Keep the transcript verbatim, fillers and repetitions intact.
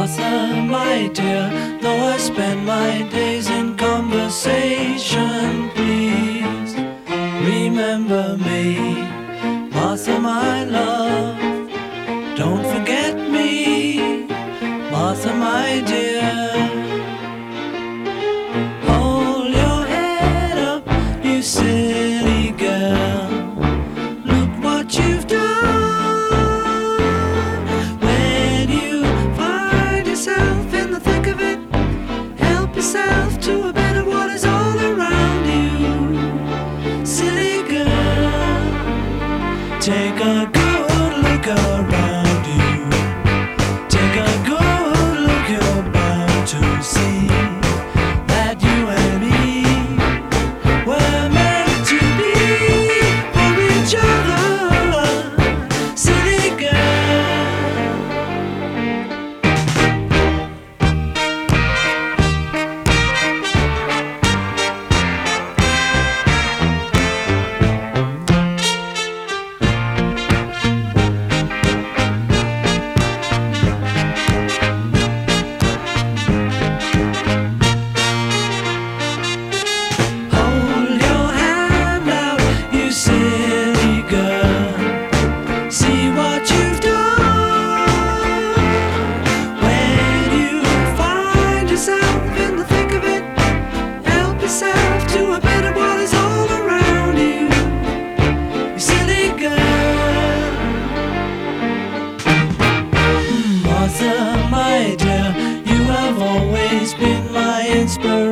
Martha, my dear, though I spend my days in conversation, please remember me. Martha, my love, don't forget me. Martha, my dear, hold your head up, you silly girl. Look what you've done. When you find yourself in the thick of it, help yourself to a better what is all around you. Silly girl, take a good look around you. Take a good look, you're bound to see that you and me were meant to be for each other. Silly Martha, my dear, you have always been my inspiration.